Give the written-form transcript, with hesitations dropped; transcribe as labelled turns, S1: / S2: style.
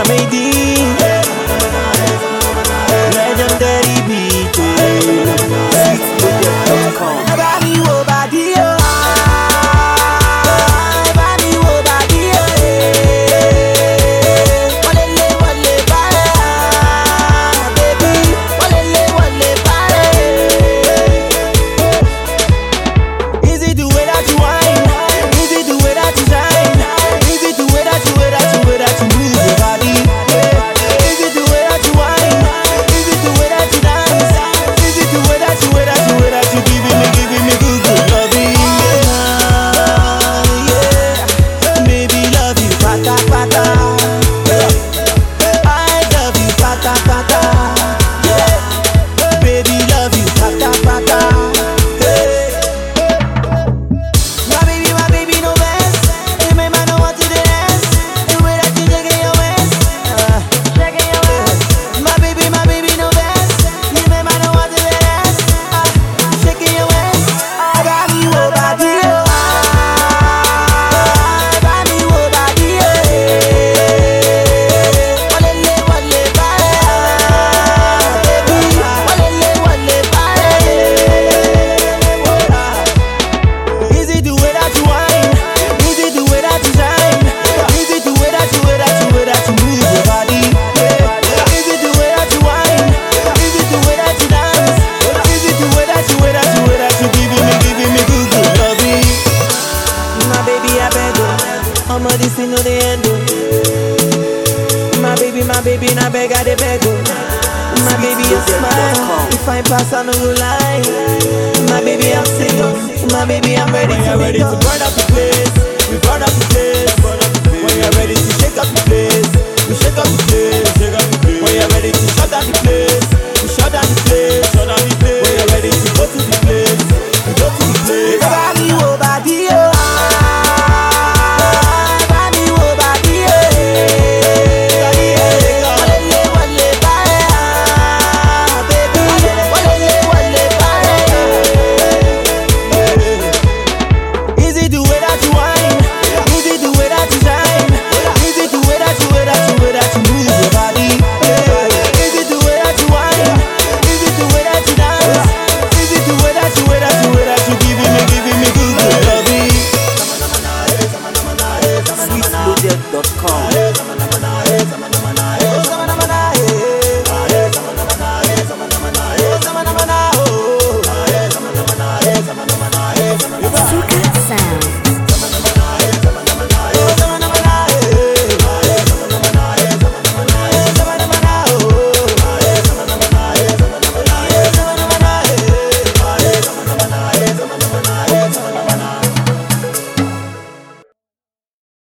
S1: Made legendary beat. Sweetloaded.com. Bami wo body oh, bami wo body oh. Walele wale pare, baby. Walele wale pare. Is it the way that you whine? Is it the way that you shine? Is it the way that you move your body? Is it the way that you whine? Is it the way that you dance? Is it the way that you giving me good loving? Yeah, baby love you pata pata. I love you pata pata. Yeah, baby love you pata pata. My baby no best. You make me know what to dance. The way that you shaking your waist, shaking your waist. My baby no best. You make me know what to dance, shaking your waist. Bami wo body oh, bami wo body oh. Walele wale pare, baby. Walele wale pare. Is it the way that you whine? Is it the way that you shine? Is it the way that you move your body? Is it the way that you whine? Is it the way that you dance? Is it the way that you giving me good loving? My baby I beg you, I'm a this thing no the end. My baby na beg I dey beg you. My baby you smile, if I pass I no go lie. My baby I'm single, my baby I'm ready to burn up the place. We burn up the place. When you're ready to shake up the place, we shake up the place. When you're ready to shut down the place, we shut down the place. When you're ready to go to the place, we go to the place. Bami wo body oh, bami wo body oh. Walele wale pare, baby. Walele wale pare. Is it the way that you whine? Is it the way that you shine? Is it the way that you move your body? Is it the way that you whine? Is it the way that you dance? Is it the way that you giving me good loving? Sweetloaded.com.